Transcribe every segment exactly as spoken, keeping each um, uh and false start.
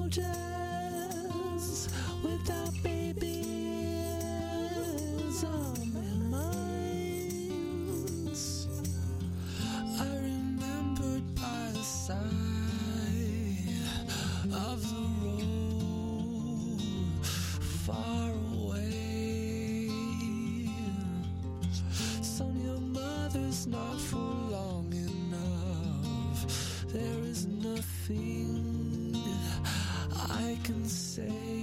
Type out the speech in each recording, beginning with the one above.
soldiers without babies on their minds. I remembered by the side of the road far away. Son, your mother's not for long enough. There is nothing I can say.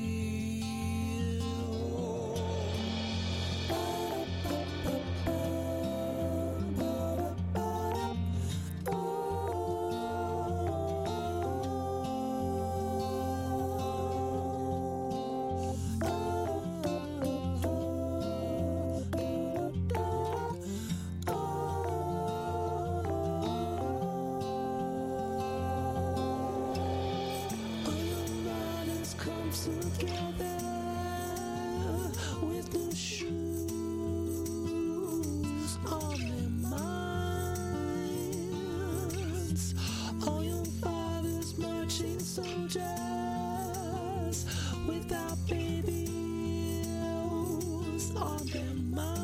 Together with new shoes on their minds. All young fathers, marching soldiers without babies on their minds.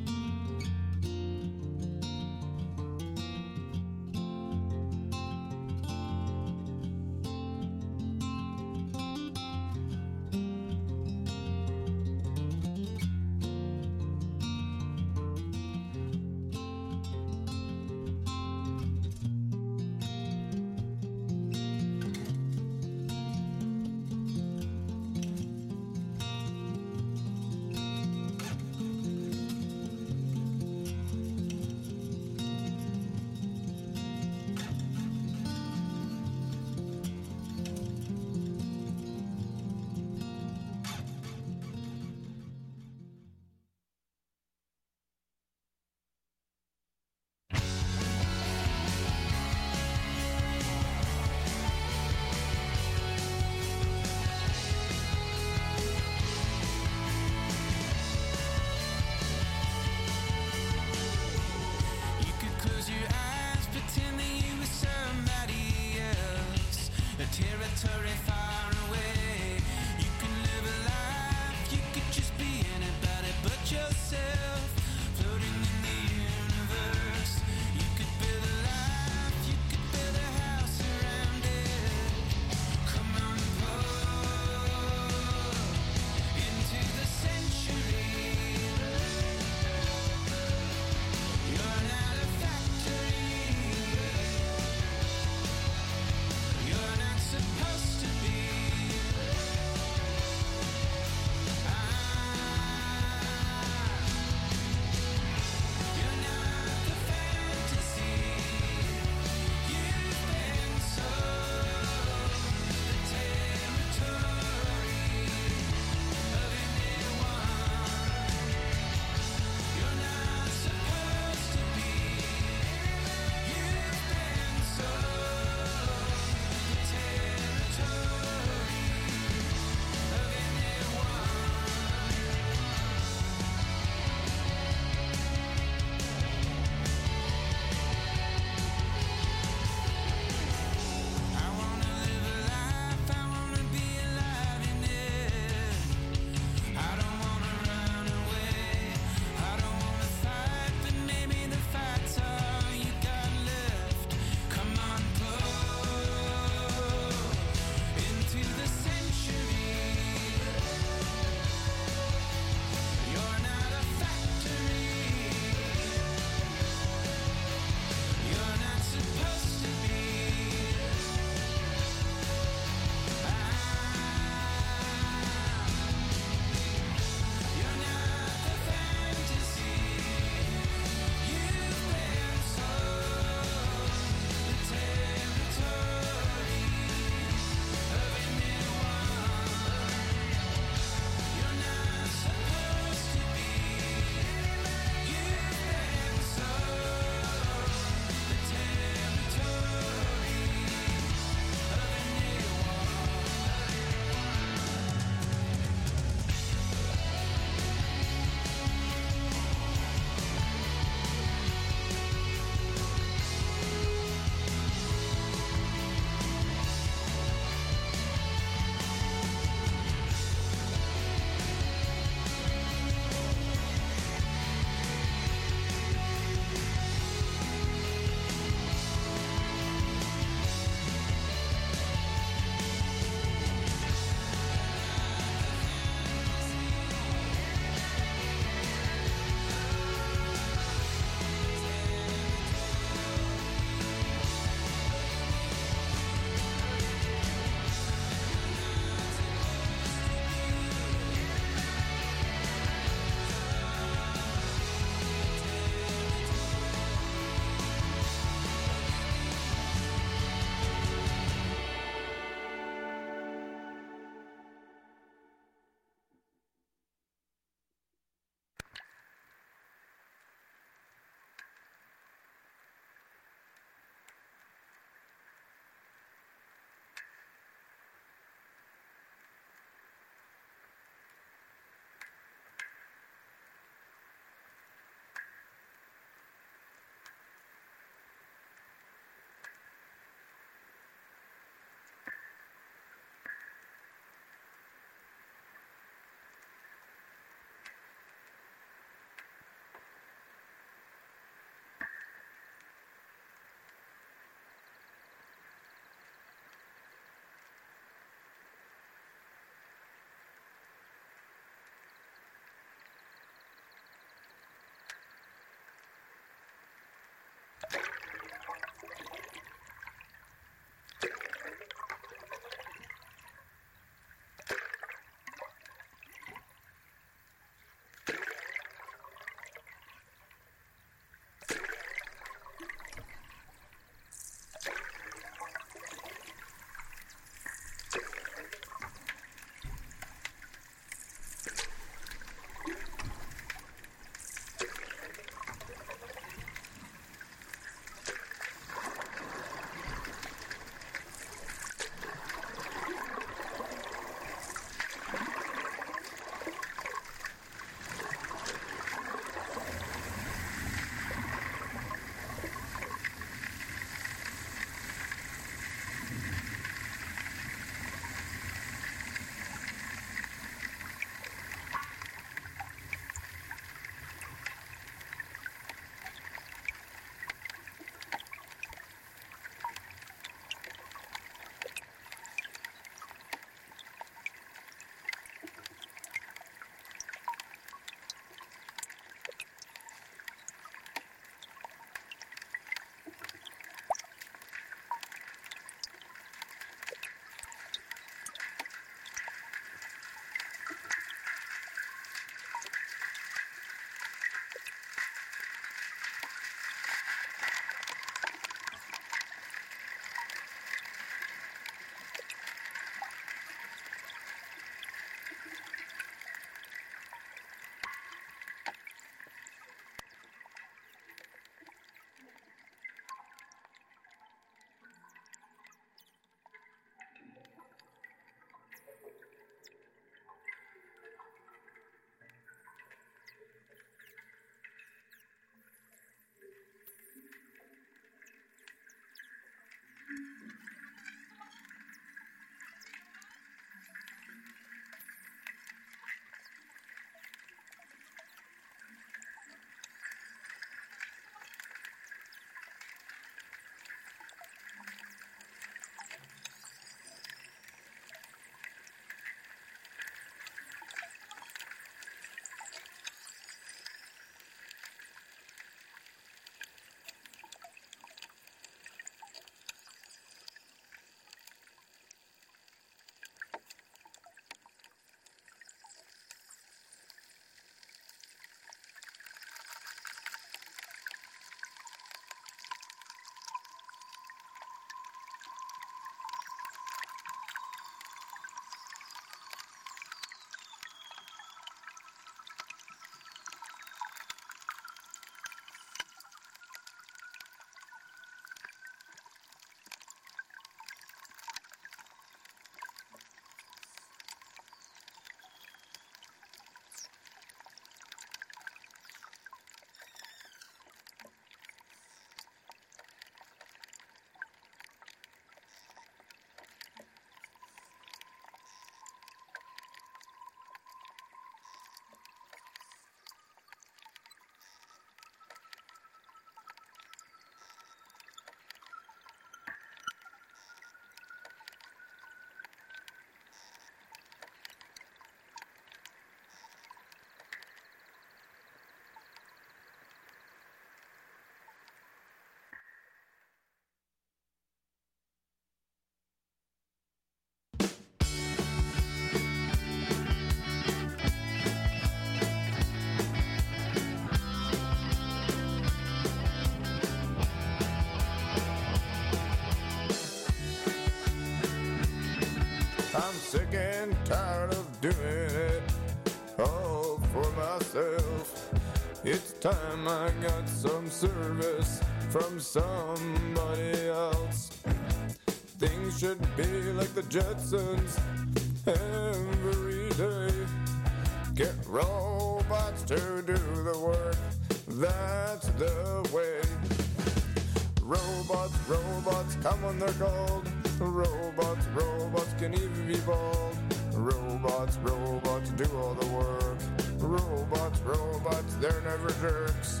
myself. It's time I got some service from somebody else. Things should be like the Jetsons every day. Get robots to do the work, that's the way. Robots, robots, come when they're called. Robots, robots can even be bald. Robots, robots do all the work. Robots, robots, they're never jerks.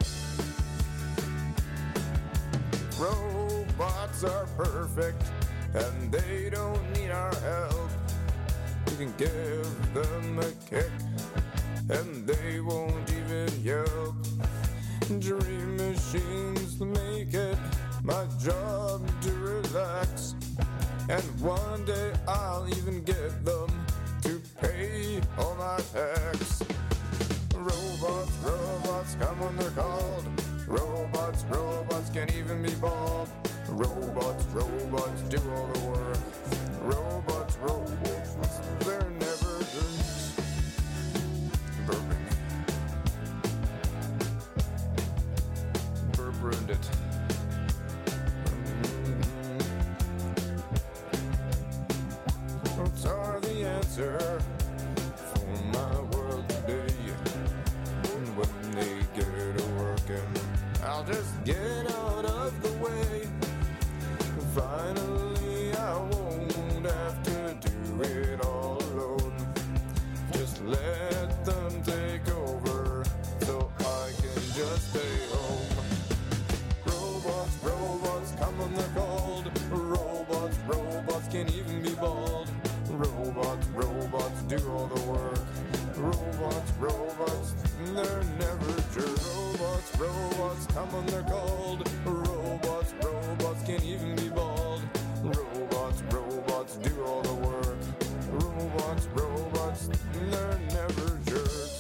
Robots are perfect, and they don't need our help. We can give them a kick, and they won't even yelp. Dream machines make it my job to relax, and one day I'll even get them to pay all my tax. Robots, robots, come when they're called. Robots, robots can't even be bald. Robots, robots do all the work. Robots, robots, they're never jerks. Burping. Burp ruined it. Robots are the answer for my world today. And when they get to working, I'll just get out of the way. Finally, I won't have to do it all alone. Just let them take over so I can just stay home. Robots, robots, come when they're called. Robots, robots can't even be bald. Robots, robots do all the work. Robots, robots, they're never jerks. Robots, robots, come when they're called. Robots, robots can't even be bald. Robots, robots do all the work. Robots, robots, they're never jerks.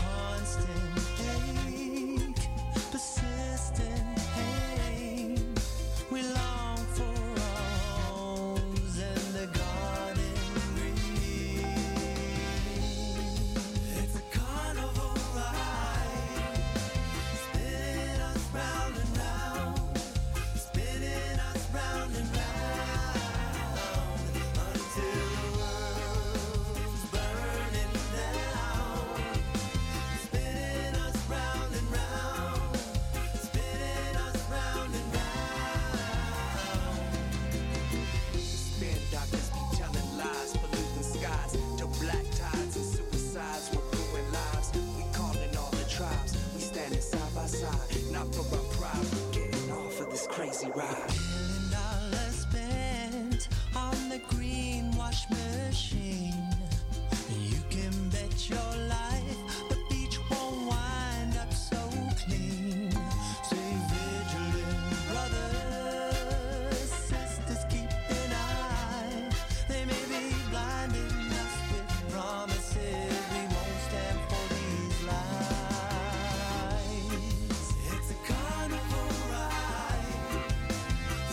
constant ache, persistent pain. We long for homes and the garden green. It's a carnival ride, spinning us round and round, spinning us round and round, until the world's burning down. Spinning us round and round, spinning us round and round. Spin doctors be telling lies, polluting skies, till black tides and suicides will ruin lives. We calling all the tribes, we standing side by side, not for our pride, we're getting off of this crazy ride. Million dollars spent on the greenwash machine. You can bet your life the beach won't wind up so clean. Stay vigilant, brothers, sisters, keep an eye. They may be blinding us with promises. We won't stand for these lies. It's a carnival ride,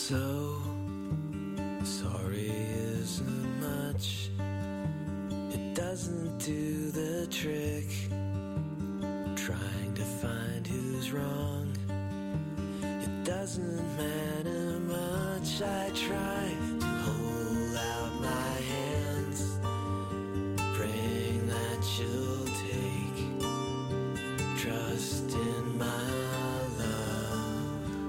So sorry isn't much. It doesn't do the trick. Trying to find who's wrong. It doesn't matter much. I try to hold out my hands, praying that you'll take trust in my love.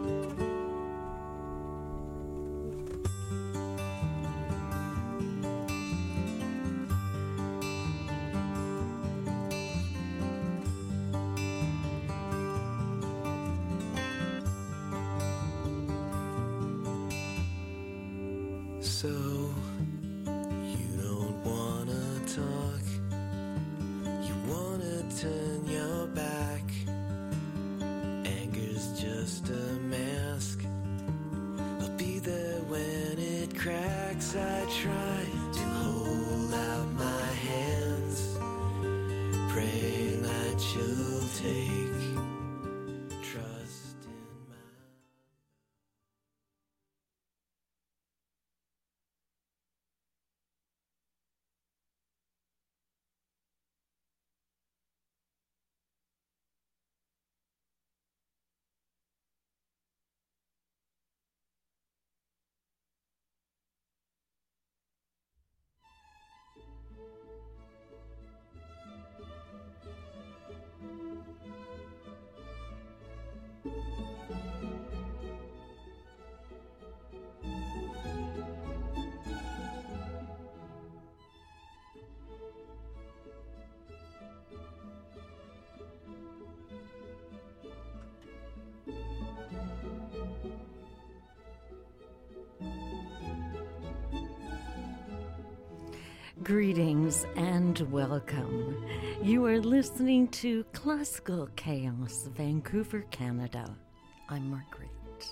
So you don't wanna talk, you wanna turn your back. Anger's just a mask. I'll be there when it cracks. I try to hold out my hands, praying that you'll take trust in my. Greetings and welcome. You are listening to Classical Chaos, Vancouver, Canada. I'm Margaret.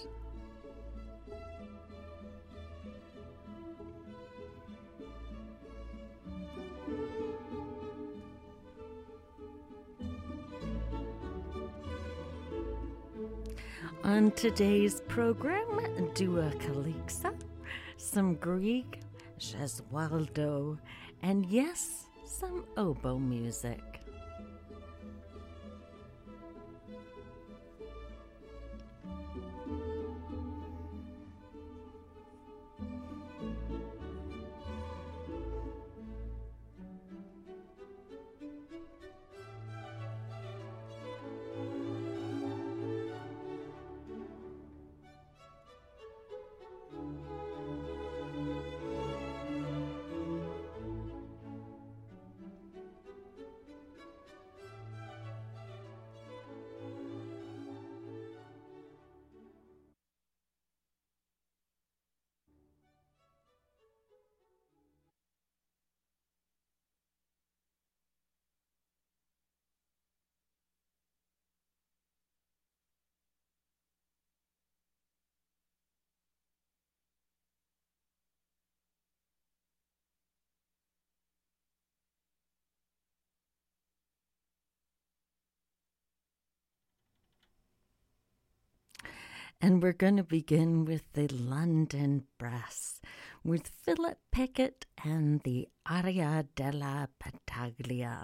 On today's program, Dua Calixa, some Grieg, Gesualdo, and yes, some oboe music. And we're going to begin with the London Brass, with Philip Pickett and the Aria della Battaglia.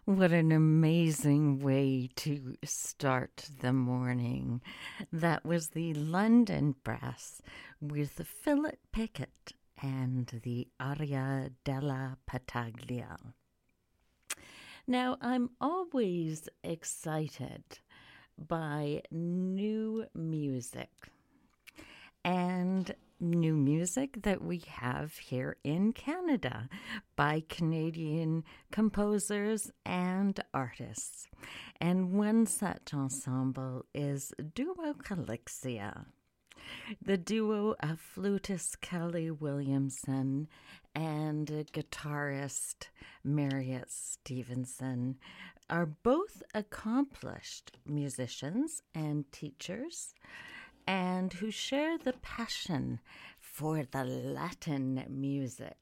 What an amazing way to start the morning. That was the London Brass with Philip Pickett and the Aria della Battaglia. Now, I'm always excited by new music and new music that we have here in Canada by Canadian composers and artists. And one such ensemble is Duo Calixia. The duo of flutist Kelly Williamson and guitarist Marriott Stevenson are both accomplished musicians and teachers, and who share the passion for the Latin music.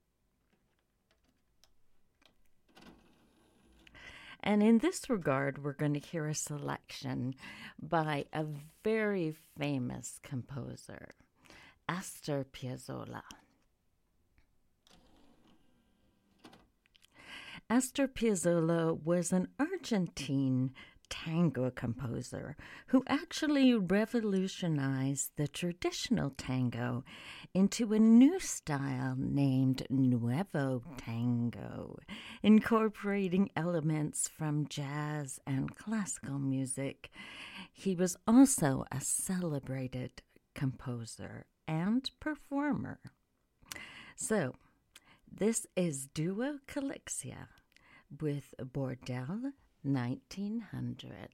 And in this regard, we're going to hear a selection by a very famous composer, Astor Piazzolla. Astor Piazzolla was an Argentine tango composer who actually revolutionized the traditional tango into a new style named Nuevo Tango, incorporating elements from jazz and classical music. He was also a celebrated composer and performer. So, this is Duo Calixia with Bordel nineteen hundred.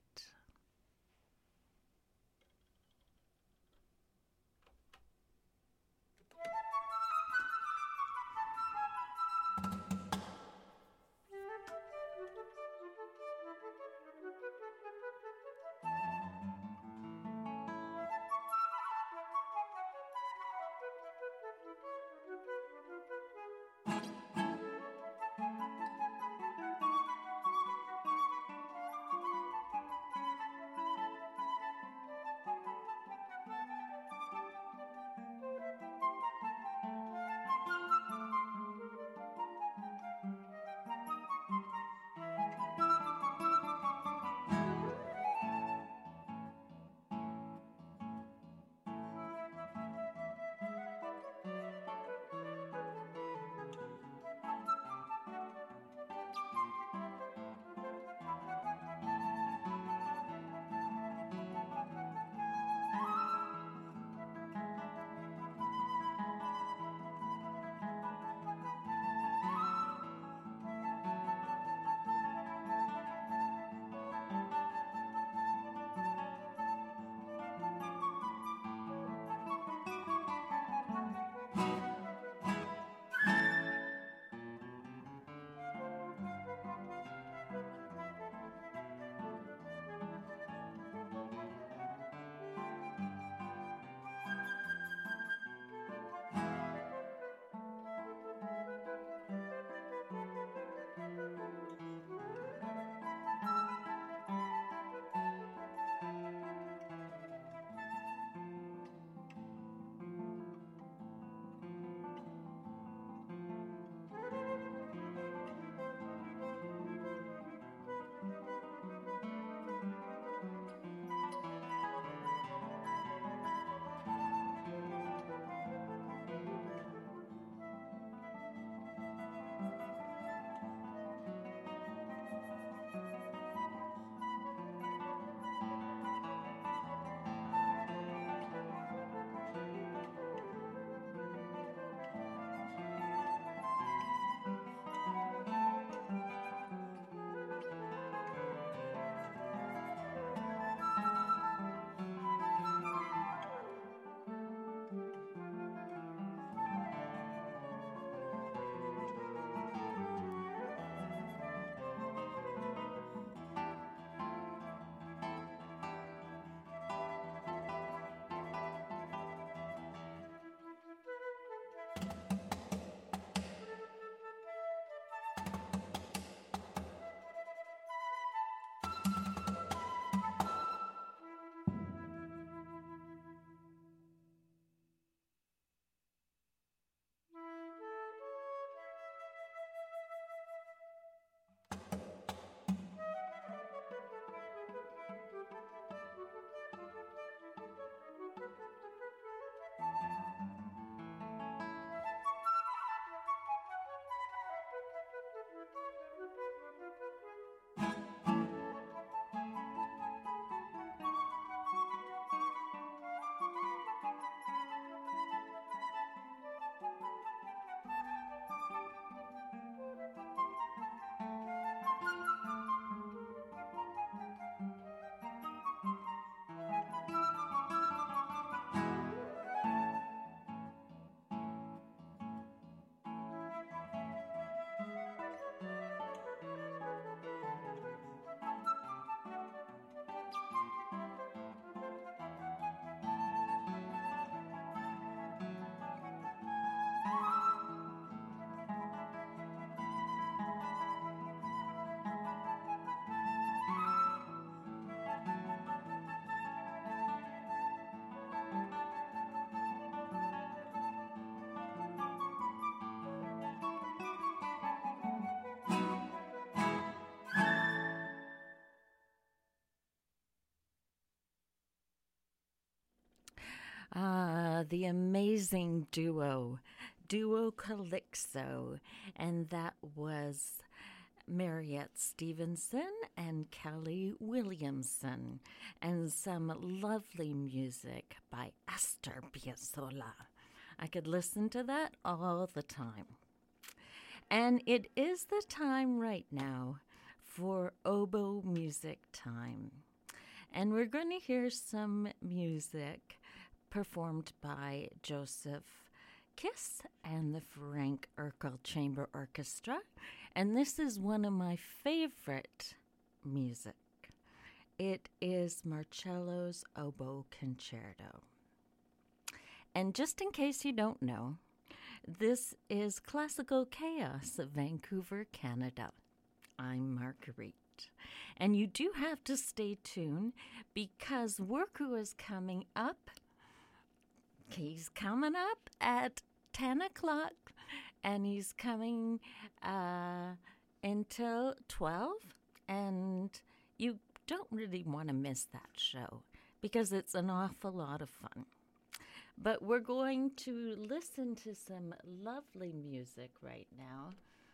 the amazing duo, Duo Calypso, and that was Mariette Stevenson and Kelly Williamson, and some lovely music by Astor Piazzolla. I could listen to that all the time. And it is the time right now for oboe music time. And we're going to hear some music performed by Joseph Kiss and the Frank Urkel Chamber Orchestra. And this is one of my favorite music. It is Marcello's Oboe Concerto. And just in case you don't know, this is Classical Chaos of Vancouver, Canada. I'm Marguerite. And you do have to stay tuned because Worku is coming up. He's coming up at ten o'clock and he's coming uh, until twelve. And you don't really want to miss that show because it's an awful lot of fun. But we're going to listen to some lovely music right now.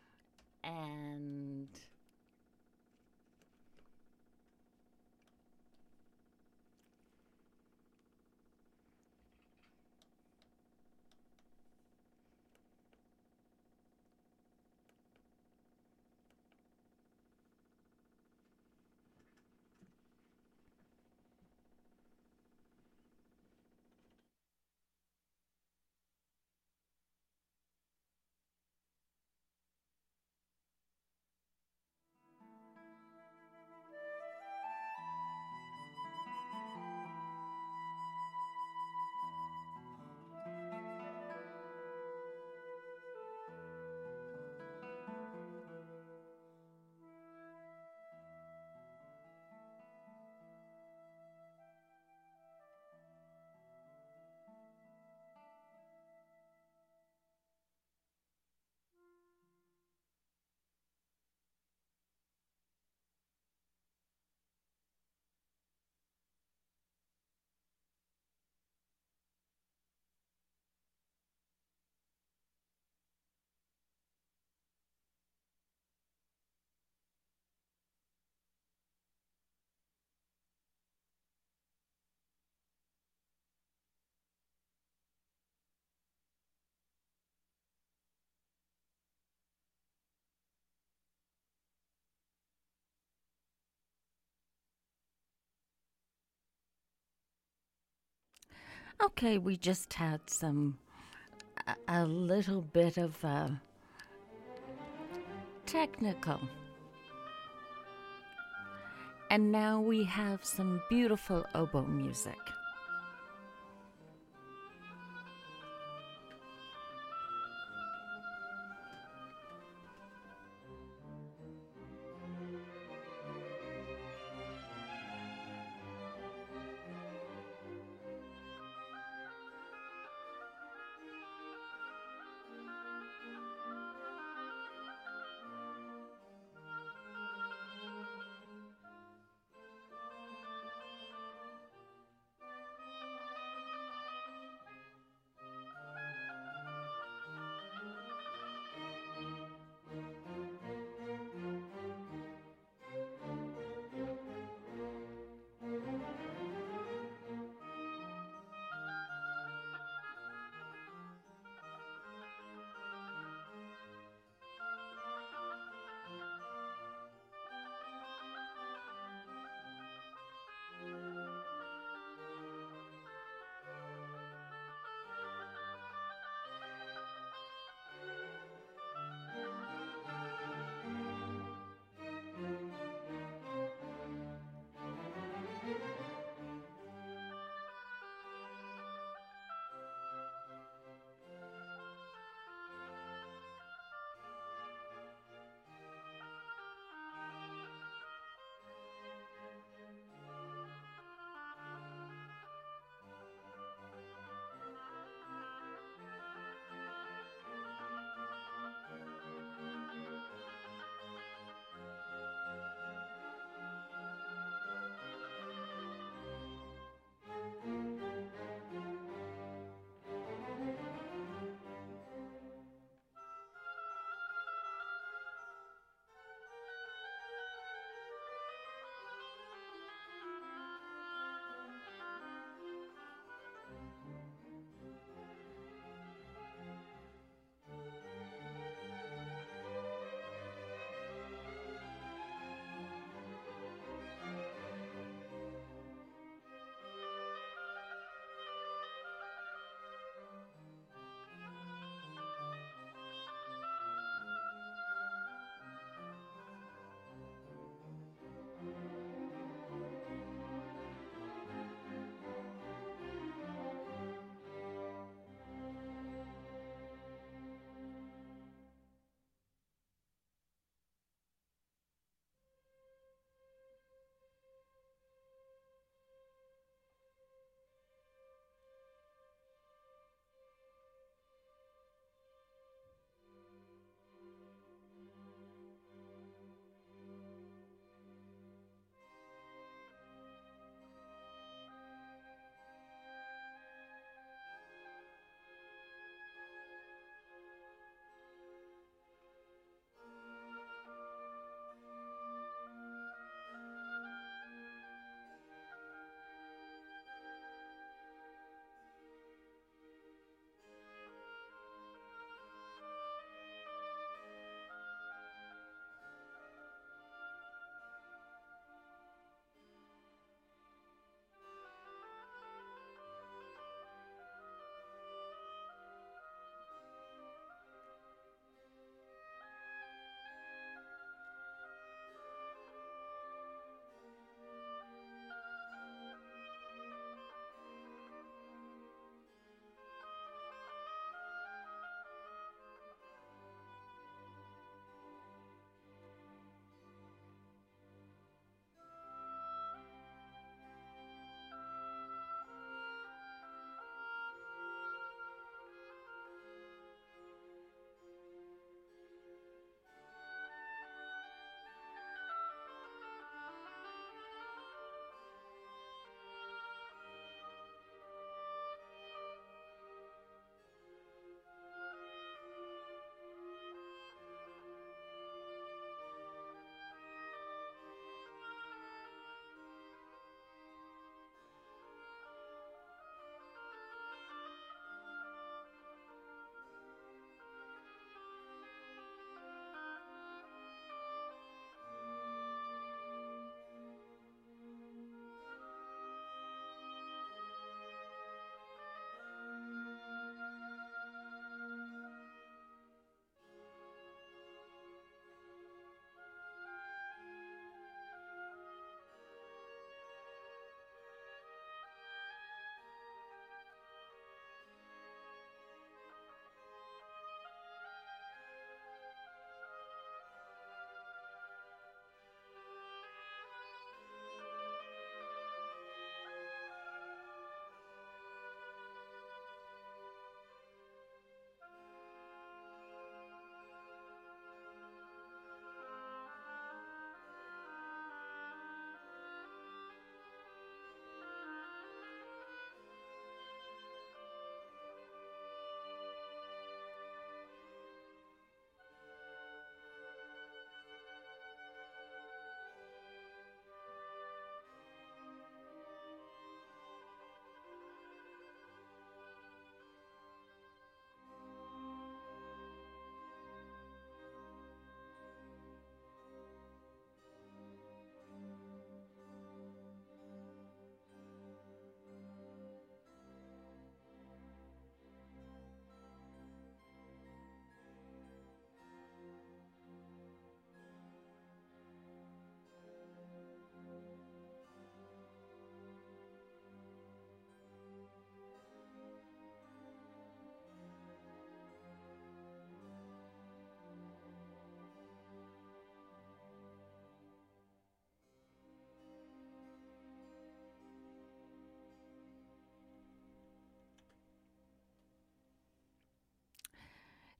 And okay, we just had some, a, a little bit of uh, technical. And now we have some beautiful oboe music.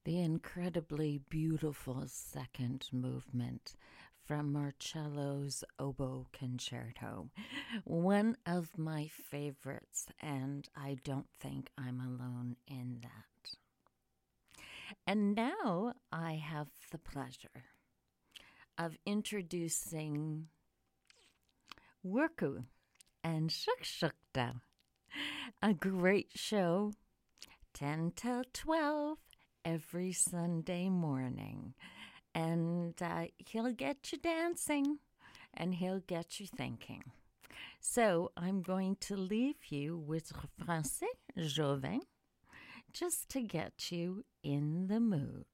the incredibly beautiful second movement from Marcello's Oboe Concerto, one of my favorites, and I don't think I'm alone in that. And now I have the pleasure of introducing Worku and Shukshukta, a great show, ten till twelve, every Sunday morning. And uh, he'll get you dancing, and he'll get you thinking. So I'm going to leave you with Français Jovin, just to get you in the mood.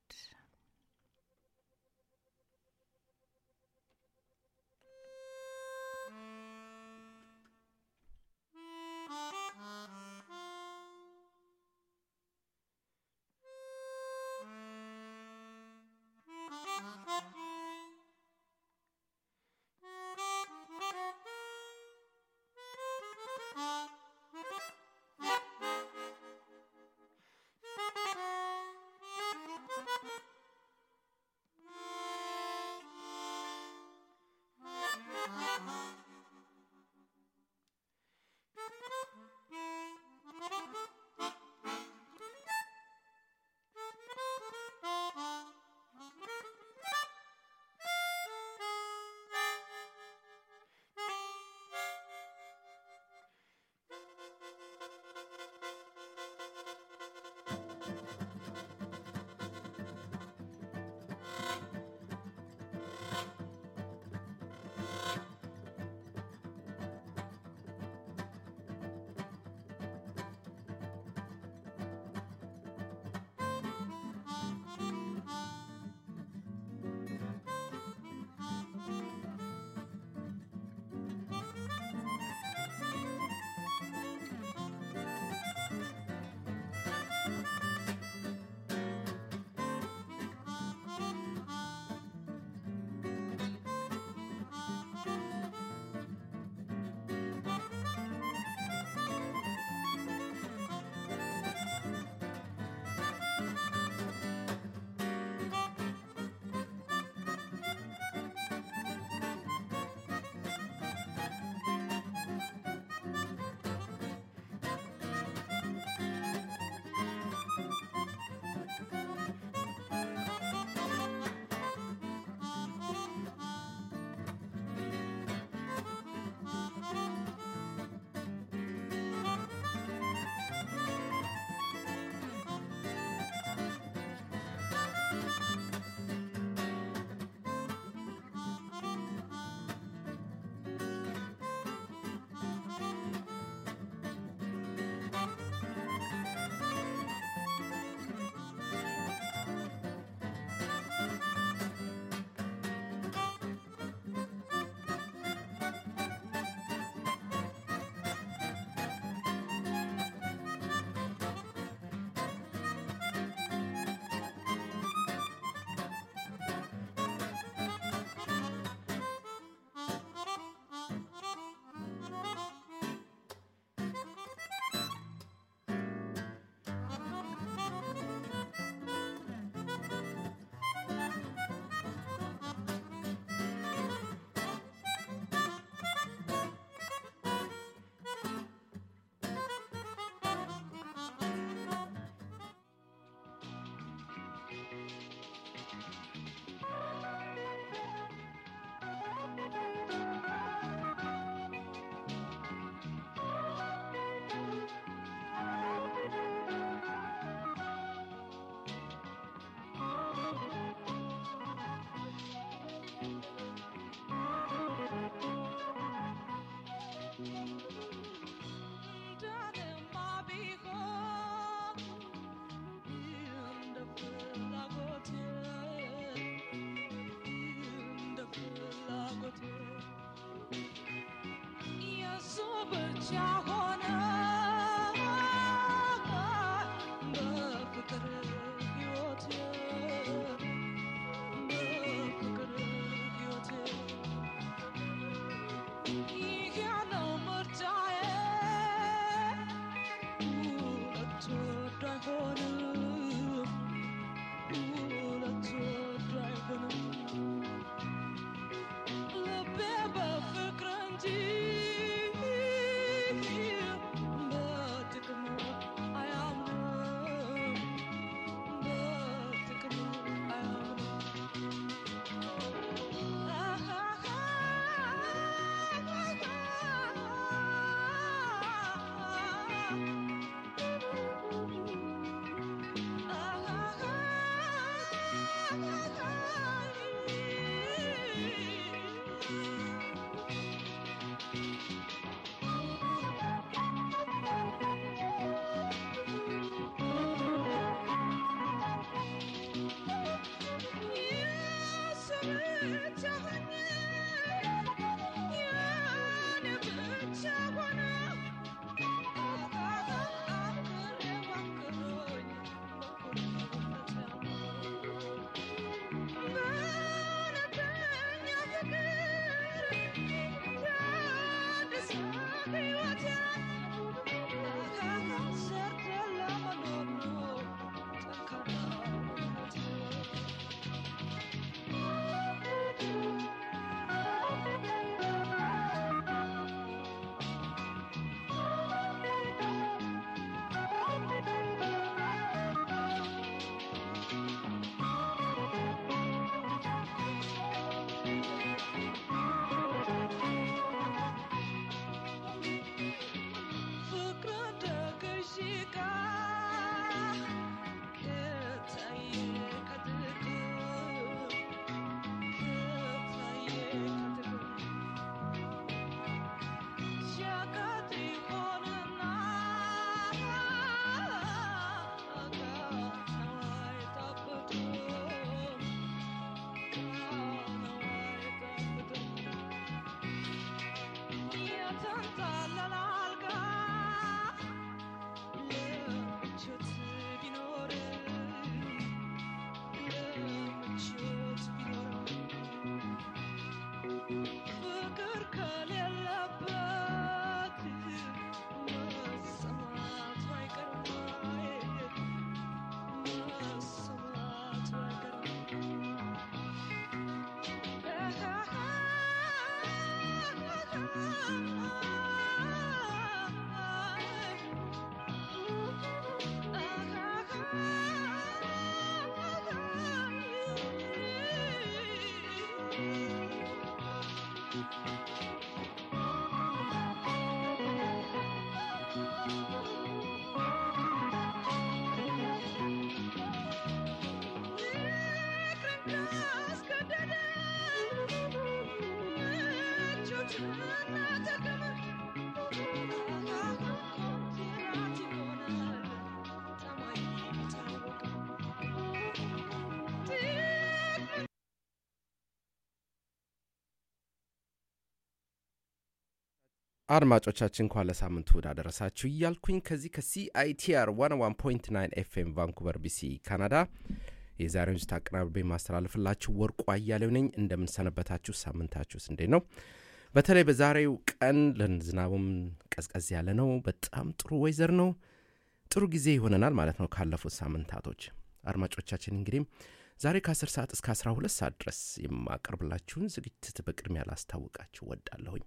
አድማጮቻችን እንኳን ለሳምንቱ ወዳደረሳችሁ እያልኩኝ ከዚህ ከሲአይቲአር one oh one point nine ኤፍኤም ቫንኩቨር ቢሲ ካናዳ የዛሬውን ዝግጅት አቀናብሬ ማስተላለፍላችሁ ወርቁ አያሌው ነኝ። እንደምንሰነበታችሁ ሳምንታችሁስ እንዴት ነው? በተለይ በዛሬው ቀን ለዝናቡም ቀዝቀዝ ያለ ነው። በጣም ጥሩ ወይዘር ነው። ጥሩ ጊዜ ይሆነናል ማለት ነው ካለፉት ሳምንታቶች። አድማጮቻችን እንግዲህ ዛሬ ከ10 ሰዓት እስከ አስራ ሁለት ሰዓት ድረስ የማቀርብላችሁን ዝግጅት በቅድሚያ ላስታውቃችሁ ወዳለሁኝ።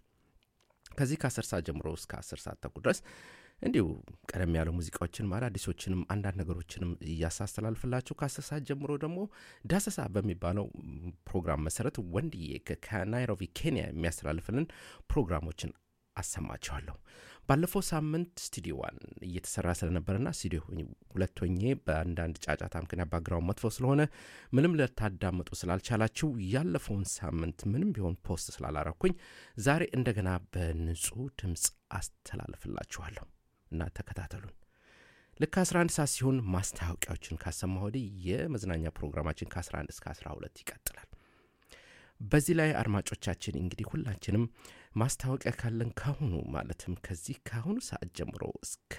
ከዚህ ከ10 ሰዓት ጀምሮ እስከ አስር ሰዓት ተኩል ድረስ እንዲሁ ቀደም ያሉ ሙዚቃዎችን አዳዲሶችንም አንዳንድ ነገሮችንም እያሳስተላልፍላችሁ ከ10 ሰዓት ጀምሮ ደግሞ ዳሰሳ በሚባለው ፕሮግራም መሰረት ወንድዬ ከናይሮቢ ኬንያ የሚያስተላልፍልን ፕሮግራሞችን አሰማችኋለሁ። ባለፈው ሳምንት ስቱዲዮ ዋን እየተሰራ ስለነበርና ስቱዲዮ ሁለት ሆኜ በአንዳንድ ጫጫታ ምክንያት ባግራውንድ መጥፎ ስለሆነ ምንም ለታዳምጡ ስላልቻላችሁ ያለፈውን ሳምንት ምንም ቢሆን ፖስት ስላላረኩኝ ዛሬ እንደገና በንጹህ ድምጽ አስተላልፍላችኋለሁ እና ተከታተሉን። ልክ አስራ አንድ ሰዓት ሲሆን ማስታወቂያዎችን ካሰማሁ ወዲህ የመዝናኛ ፕሮግራማችን ከ11 እስከ አስራ ሁለት ይቀጥላል። በዚህ ላይ አድማጮቻችን እንግዲህ ሁላችንም ማስታወቂያ ካለን ካሁኑ ማለትም ከዚህ ካሁኑ ሰዓት ጀምሮ እስከ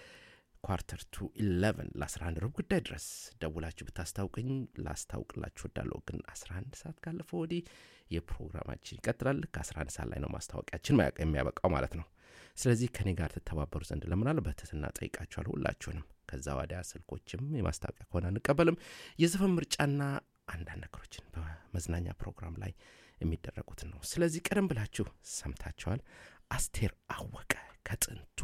ኳርተር ቱ eleven ለ11 ሩብ ጉዳይ ድረስ ደውላችሁ ብታስታውቁኝ ላስታውቅላችሁ ወዳለሁ። ግን አስራ አንድ ሰዓት ካለፈ ወዲህ የፕሮግራማችን ይቀጥላል። ከ11 ሰዓት ላይ ነው ማስታወቂያችን የሚያበቃው ማለት ነው። ስለዚህ ከኔ ጋር ተተባበሩ ዘንድ ለምናል በትህትና ጠይቃችኋለሁ ሁላችሁንም። ከዛ ወዲያ ስልኮችም የማስታወቂያ ከሆነ እንቀበልም የዘፈን ምርጫና አንዳንድ ነገሮችን በመዝናኛ ፕሮግራም ላይ የሚደረጉት ነው። ስለዚህ ቀደም ብላችሁ ሰምታችኋል። አስቴር አወቀ ከጥንቱ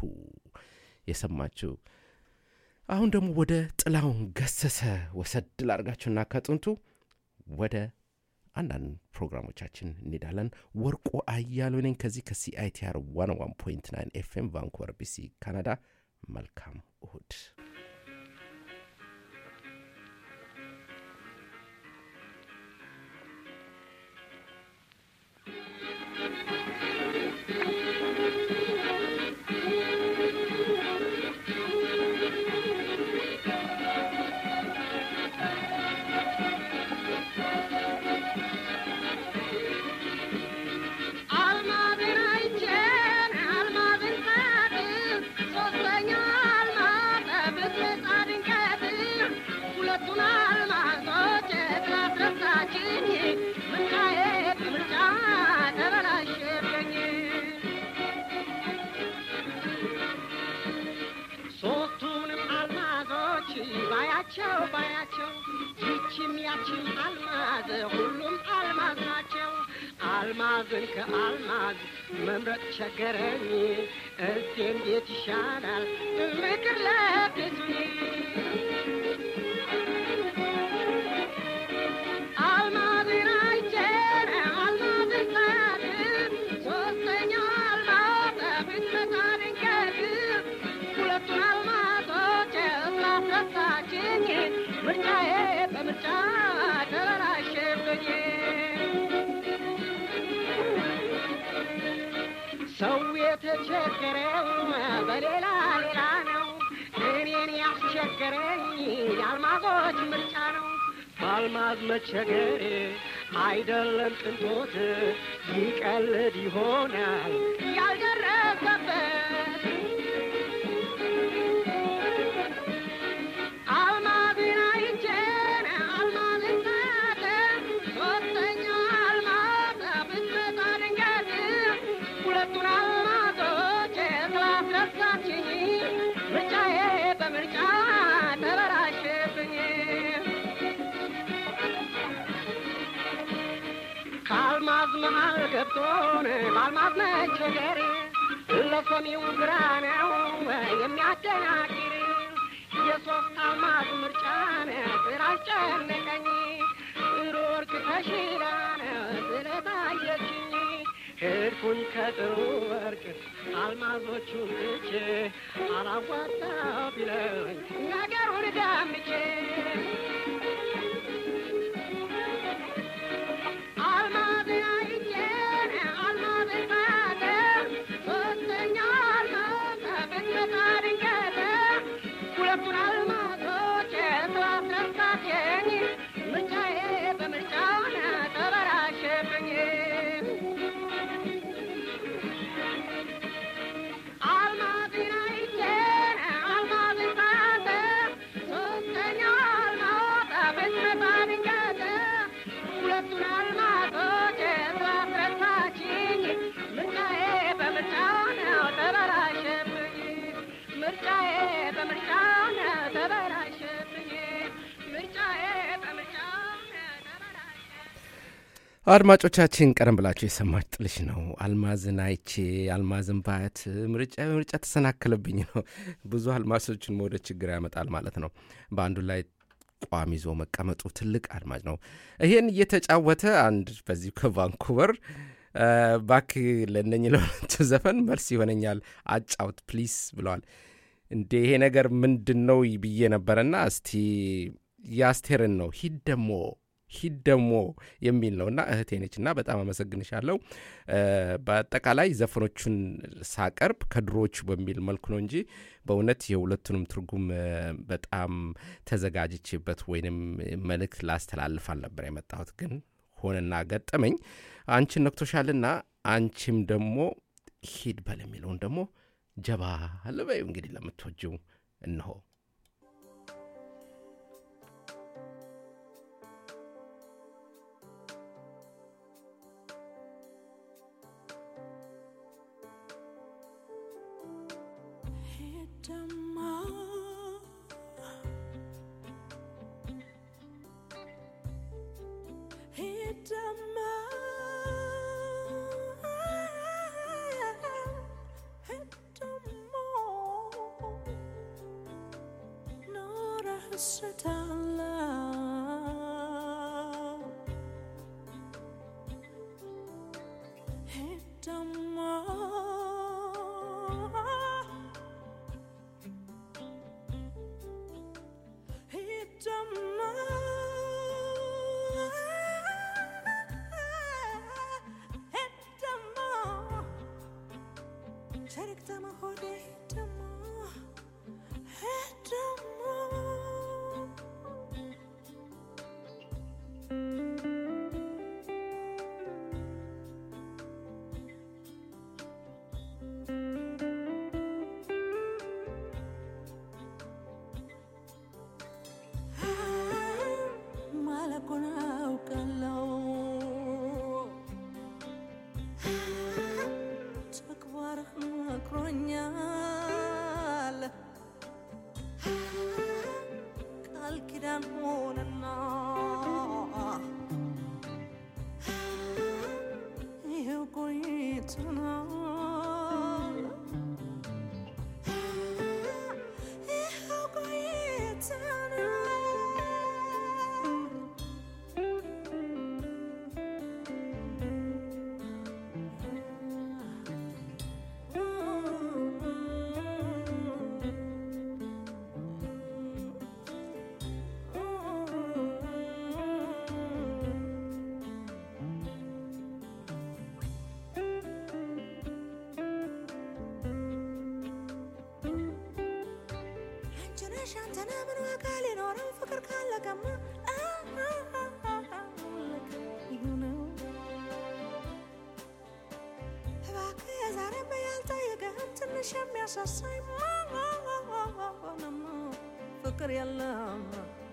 የሰማችሁ። አሁን ደግሞ ወደ ጥላውን ገሰሰ ወሰድ ላርጋችሁና ከጥንቱ ወደ አንዳንድ ፕሮግራሞቻችን እንሄዳለን። ወርቁ አያሌው ነኝ ከዚህ ከሲአይቲአር one oh one point nine ኤፍኤም ቫንኩቨር ቢሲ ካናዳ። መልካም እሁድ። ያችን አልማዝ ሁሉም አልማዝ ናቸው አልማዝን ከአልማዝ መምረጥ ቸገረኝ እስቲ እንዴት ይሻላል ምክር ለግሱኝ አልማዝን አይቼን አልማዝን ሳያት ሶስተኛው አልማዝ ብትመጣ ድንገት ሁለቱን አልማዞች ስላስረሳችኝ ምርጫዬ በምርጫ ተበላሸብኝ ሰው የተቸገረው በሌላ ሌላ ነው እኔን ያስቸገረኝ የአልማዞች ምርጫ ነው በአልማዝ መቸገሬ አይደለም ቅንጦት ይቀልድ ይሆናል ያልደረሰበት አልማዝን አይቼን አልማዝን ሳያት ሶስተኛው አልማዝ ብትመጣ ድንገት ሁለቱን አልማዞች ስላስረሳችኝ ምርጫዬ በምርጫ ተበላሸብኝ ከአልማዝ መሃል ገብቶን በአልማዝ መቸገር ለሰሚው ግራ ነው የሚያደናግር የሶስት አልማዝ ምርጫን ስላስጨነቀኝ ሩርክ ተሽላን ስለታየችኝ ሄድኩኝ ከጥሩ ወርቅ አልማዞቹን ትቼ አላዋጣ ቢለኝ ነገሩን ዳምቼ አልማዝን አይቼን አልማዝን ሳያት ሶስተኛው አልማዝ ብትመጣ ድንገት ሁለቱን አልማዞች ስላስረሳችኝ ምርጫዬ በምርጫ ተበላሸብኝ አልማዝን አይቼን አልማዝን ሳያት ሶስተኛው አልማዝ ብትመጣ ድንገት ሁለቱን አልማዞች ስላስረሳችኝ ምርጫዬ በምርጫ ተበላሸብኝ ምርጫዬ በምርጫ ተበላሸብኝ ምርጫዬ በምርጫ አድማጮቻችን ቀደም ብላችሁ የሰማች ጥልሽ ነው አልማዝን አይቼ አልማዝን ባያት ምርጫ ምርጫ ተሰናከለብኝ ነው ብዙ አልማሶችን መውደድ ችግር ያመጣል ማለት ነው በአንዱ ላይ ቋም ይዞ መቀመጡ ትልቅ አድማጭ ነው ይሄን እየተጫወተ አንድ በዚህ ከቫንኩቨር ባክ ለነኝ ለሁለቱ ዘፈን መልስ ይሆነኛል አጫውት ፕሊስ ብለዋል እንዴ ይሄ ነገር ምንድነው ብዬ ነበርና እስቲ ያስቴርን ነው ሂድ ደሞ ሂድ ደሞ የሚል ነውና እህቴ ነችና በጣም አመሰግንሻለሁ በአጠቃላይ ዘፈኖቹን ሳቀርብ ከድሮቹ በሚል መልኩ ነው እንጂ በእውነት የሁለቱንም ትርጉም በጣም ተዘጋጅቼበት ወይንም መልእክት ላስተላልፍ አልነበር የመጣሁት ግን ሆነና ገጠመኝ አንቺን ነክቶሻልና አንቺም ደግሞ ሂድ በል የሚለውን ደግሞ ጀባ ለበዩ እንግዲህ ለምትወጂው እነሆ Croña ፍቅር የለም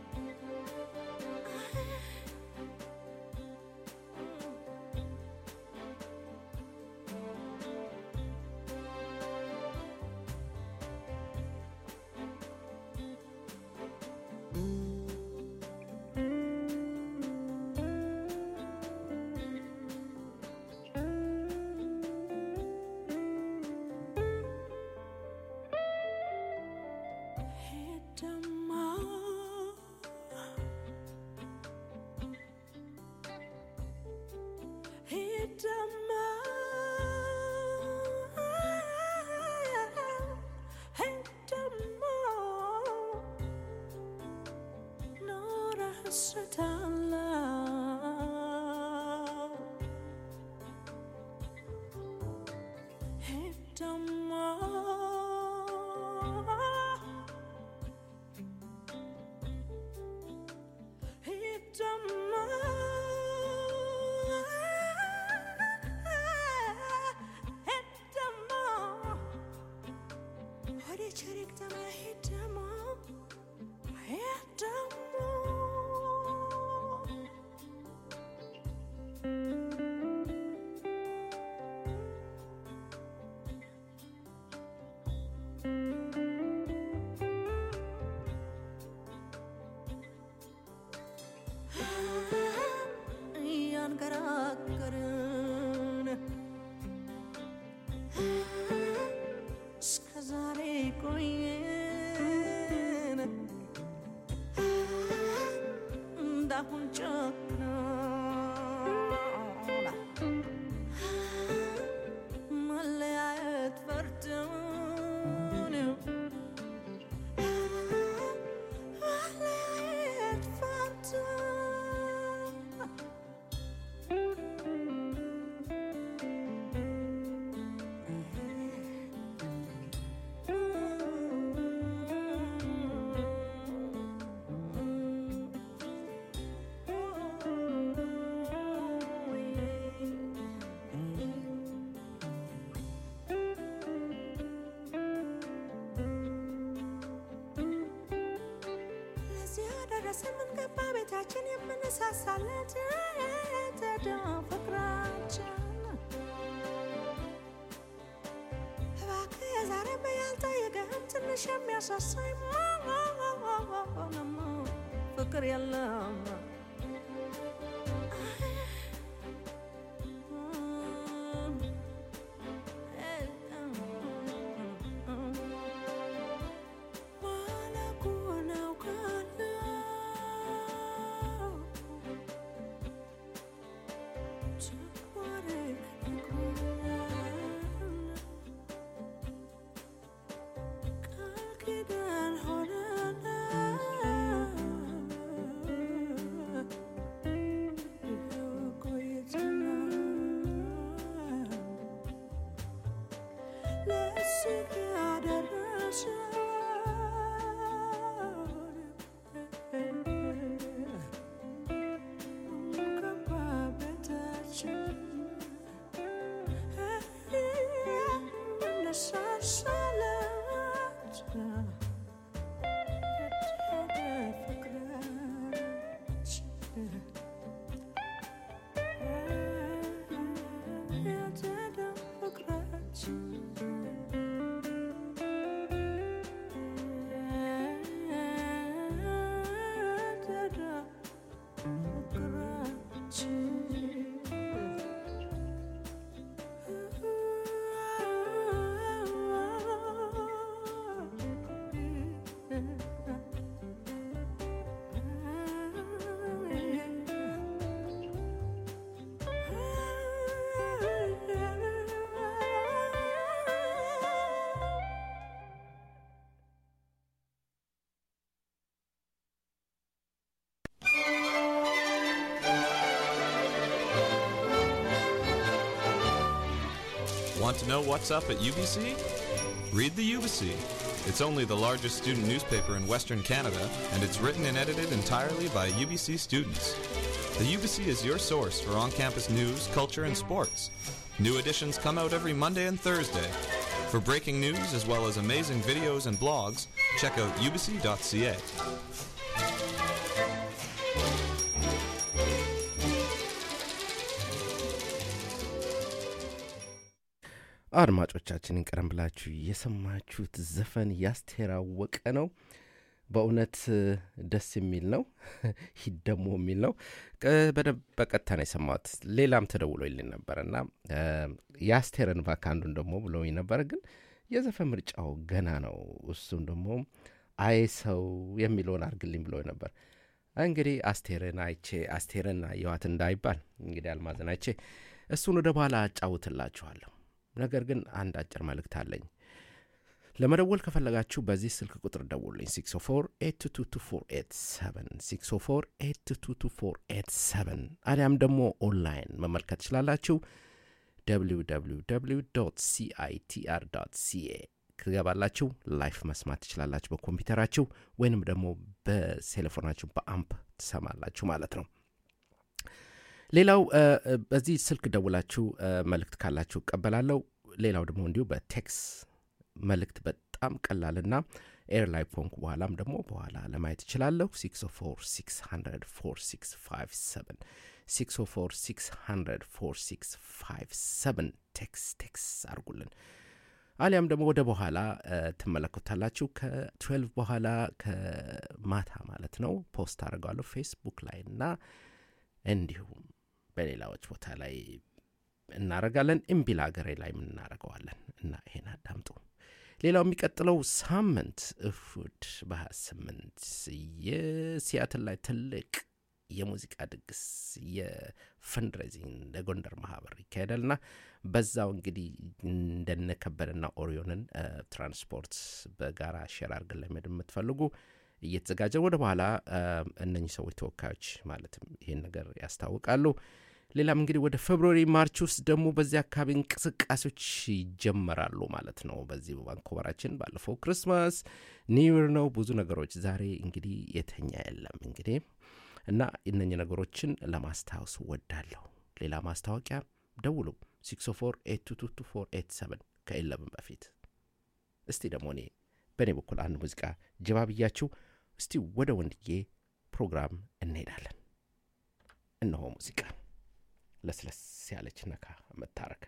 ፍቅር የለም Then hold on. Want to know what's up at U B C? Read the U B C. It's only the largest student newspaper in Western Canada, and it's written and edited entirely by U B C students. The U B C is your source for on-campus news, culture, and sports. New editions come out every Monday and Thursday. For breaking news as well as amazing videos and blogs, check out u b c dot c a. አድማጮቻችንን ቀደም ብላችሁ የሰማችሁት ዘፈን ያስቴር አወቀ ነው። በእውነት ደስ የሚል ነው። ሂደሞ የሚል ነው። በደንብ በቀጥታ ነው የሰማሁት። ሌላም ተደውሎልኝ ነበርና ያስቴርን ባካንዱን ደግሞ ብሎኝ ነበር፣ ግን የዘፈን ምርጫው ገና ነው። እሱም ደግሞ አይ ሰው የሚለውን አርግልኝ ብሎኝ ነበር። እንግዲህ አስቴርን አይቼ አስቴርን አየዋት እንዳይባል እንግዲህ አልማዝን አይቼ እሱን ወደ በኋላ አጫውትላችኋለሁ። ነገር ግን አንድ አጭር መልእክት አለኝ። ለመደወል ከፈለጋችሁ በዚህ ስልክ ቁጥር ደውሉልኝ six oh four, eight two two, four eight seven six oh four, eight two two, four eight seven አሊያም ደግሞ ኦንላይን መመልከት ትችላላችሁ w w w dot c i t r dot c a ከገባላችሁ ላይፍ መስማት ትችላላችሁ በኮምፒውተራችሁ ወይንም ደግሞ በቴሌፎናችሁ በአምፕ ትሰማላችሁ ማለት ነው። ሌላው በዚህ ስልክ ደውላችሁ መልእክት ካላችሁ ቀበላለሁ። ሌላው ደግሞ እንዲሁ በቴክስ መልእክት በጣም ቀላልና ኤር ላይ ፎንክ በኋላም ደግሞ በኋላ ለማየት ይችላልው six oh four, six hundred, four six five seven six oh four, six hundred, four six five seven ቴክስ ቴክስ አርጉልን። አሊያም ደግሞ ወደ በኋላ ተመለከታላችሁ ከ12 በኋላ ከማታ ማለት ነው ፖስት አደርጋለሁ ፌስቡክ ላይና እንዲሁም በሌላዎች ቦታ ላይ እናረጋለን። ኢምቢል ሀገሬ ላይ ምን እናረጋዋለን እና ይሄን አዳምጡ። ሌላው የሚቀጥለው ሳምንት እሁድ በ28 የሲያትል ላይ ትልቅ የሙዚቃ ድግስ የፈንድሬዚንግ ለጎንደር ማህበር ይካሄዳልና በዛው እንግዲህ እንደነከበረና ኦሪዮንን ትራንስፖርት በጋራ ሼር አድርገን ለመሄድ የምትፈልጉ እየተዘጋጀ ወደ በኋላ እነኚህ ሰዎች ተወካዮች ማለትም ይሄን ነገር ያስታውቃሉ። ሌላም እንግዲህ ወደ ፌብሩዋሪ ማርች ውስጥ ደግሞ በዚያ አካባቢ እንቅስቃሴዎች ይጀምራሉ ማለት ነው። በዚህ በቫንኮቨራችን ባለፈው ክሪስማስ ኒው ይር ነው ብዙ ነገሮች ዛሬ እንግዲህ የተኛ የለም እንግዲህ እና እነኚህ ነገሮችን ለማስታወስ ወዳለሁ። ሌላ ማስታወቂያ ደውሉ six oh four, eight two two, four eight seven ከ11 በፊት እስቲ ደግሞ እኔ በኔ በኩል አንድ ሙዚቃ ጀባብያችሁ እስቲ ወደ ወንድዬ ፕሮግራም እንሄዳለን። እነሆ ሙዚቃ ለስለስ ያለች ነካ መታረክ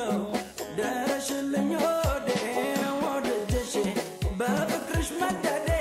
በፍቅርሽ መደደ